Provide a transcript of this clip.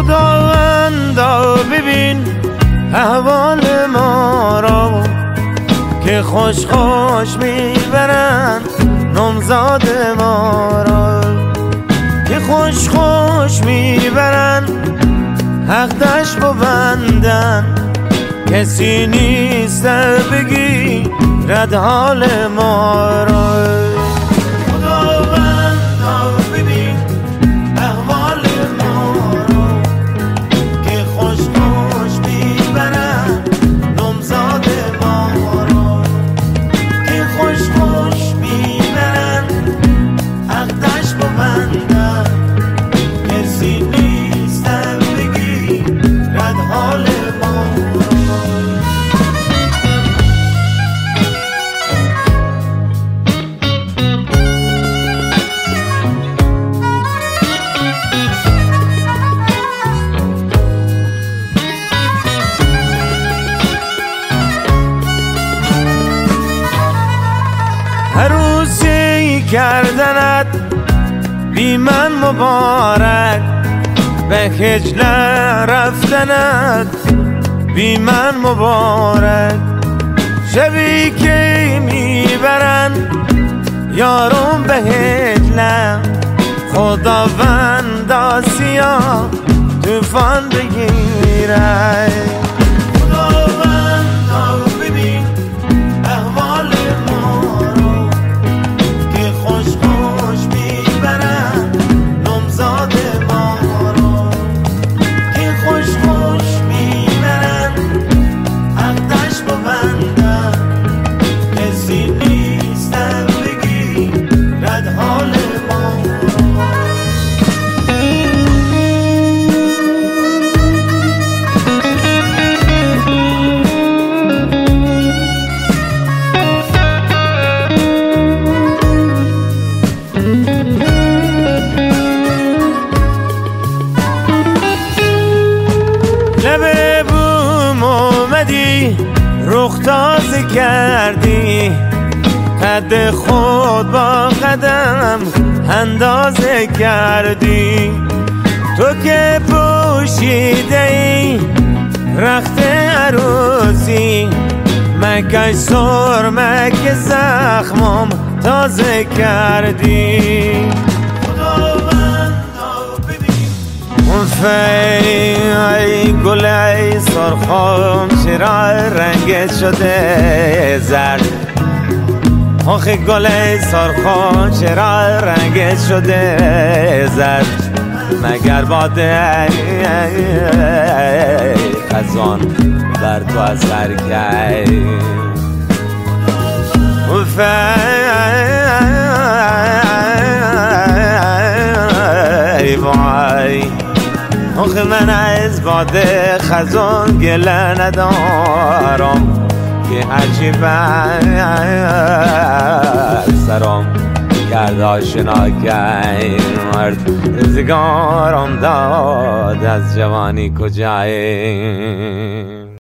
خداوندا ببین احوال ما را که خوش خوش میبرن نامزاد ما را، که خوش خوش میبرن حق ببندن، کسی نیست بگی رد حال ما را. خداوندا ببین احوال ما را که خوش خوش میبرن نامزاد ما را، که خوش خوش میبرن حق ببندن، کسی نیست بگی رد حال ما را. عروسی کردنت بی من مبارک، به هجله رفتنت بی من مبارک، شبی که میبرن یارم به هجله، خداوندا سیاه طوفان بگیره. خداوندا ببین احوال ما را که خوش خوش میبرن نامزاد ما را، که خوش خوش میبرن حق ببندن، کسی نیست بگی رد حال ما را. لب بوم اومدی رخ تازه کردی، قد خود با قدم اندازه کردی، تو که پوشیده ای رخت عروسی، مکش سرمک زخمم تازه کردی. ای گل ای سرخم چرا رنگت شده زرد، آخه گل ای سرخم چرا رنگت شده زرد، مگر باده خزان بر تو اثر کرد. ای وای آخه من از باده خزان گله ندارم، که هرچی بر سرم کرد آشنا کرد، روزگارم داد از جوانی کجایی.